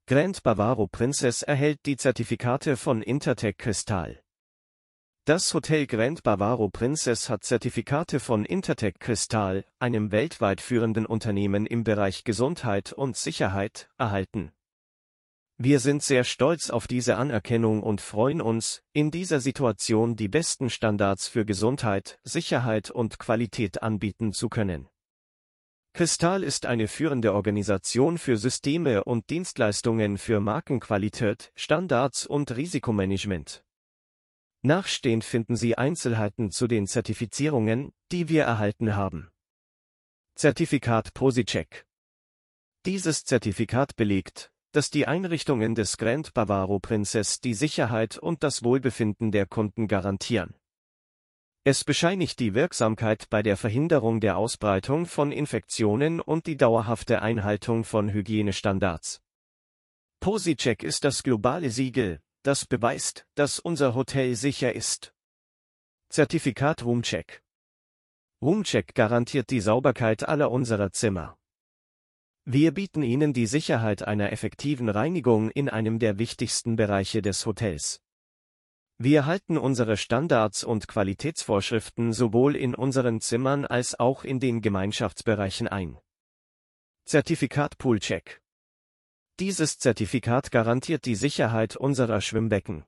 Grand Bavaro Princess erhält die Zertifikate von Intertek Crystal. Das Hotel Grand Bavaro Princess hat Zertifikate von Intertek Crystal, einem weltweit führenden Unternehmen im Bereich Gesundheit und Sicherheit, erhalten. Wir sind sehr stolz auf diese Anerkennung und freuen uns, in dieser Situation die besten Standards für Gesundheit, Sicherheit und Qualität anbieten zu können. Crystal ist eine führende Organisation für Systeme und Dienstleistungen für Markenqualität, Standards und Risikomanagement. Nachstehend finden Sie Einzelheiten zu den Zertifizierungen, die wir erhalten haben. Zertifikat POSI-Check. Dieses Zertifikat belegt, dass die Einrichtungen des Grand Bavaro Princess die Sicherheit und das Wohlbefinden der Kunden garantieren. Es bescheinigt die Wirksamkeit bei der Verhinderung der Ausbreitung von Infektionen und die dauerhafte Einhaltung von Hygienestandards. POSI-Check ist das globale Siegel, das beweist, dass unser Hotel sicher ist. Zertifikat RoomCheck. RoomCheck garantiert die Sauberkeit aller unserer Zimmer. Wir bieten Ihnen die Sicherheit einer effektiven Reinigung in einem der wichtigsten Bereiche des Hotels. Wir halten unsere Standards und Qualitätsvorschriften sowohl in unseren Zimmern als auch in den Gemeinschaftsbereichen ein. Zertifikat PoolCheck. Dieses Zertifikat garantiert die Sicherheit unserer Schwimmbecken.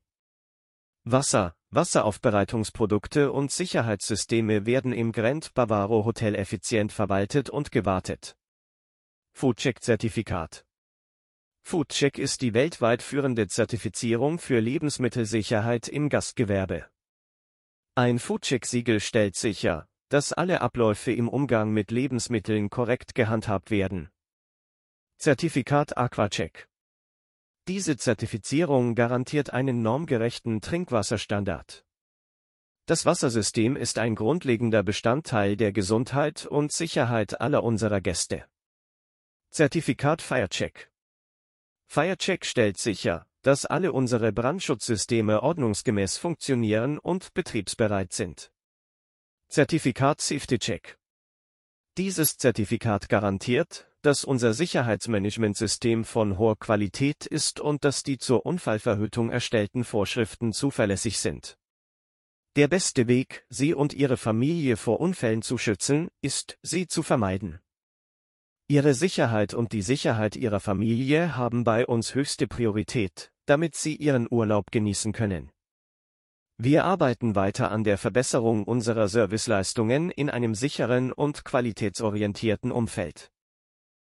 Wasseraufbereitungsprodukte und Sicherheitssysteme werden im Grand Bavaro Hotel effizient verwaltet und gewartet. FoodCheck-Zertifikat. FoodCheck ist die weltweit führende Zertifizierung für Lebensmittelsicherheit im Gastgewerbe. Ein FoodCheck-Siegel stellt sicher, dass alle Abläufe im Umgang mit Lebensmitteln korrekt gehandhabt werden. Zertifikat AquaCheck. Diese Zertifizierung garantiert einen normgerechten Trinkwasserstandard. Das Wassersystem ist ein grundlegender Bestandteil der Gesundheit und Sicherheit aller unserer Gäste. Zertifikat FireCheck. FireCheck stellt sicher, dass alle unsere Brandschutzsysteme ordnungsgemäß funktionieren und betriebsbereit sind. Zertifikat SafetyCheck. Dieses Zertifikat garantiert, dass unser Sicherheitsmanagementsystem von hoher Qualität ist und dass die zur Unfallverhütung erstellten Vorschriften zuverlässig sind. Der beste Weg, Sie und Ihre Familie vor Unfällen zu schützen, ist, sie zu vermeiden. Ihre Sicherheit und die Sicherheit Ihrer Familie haben bei uns höchste Priorität, damit Sie Ihren Urlaub genießen können. Wir arbeiten weiter an der Verbesserung unserer Serviceleistungen in einem sicheren und qualitätsorientierten Umfeld.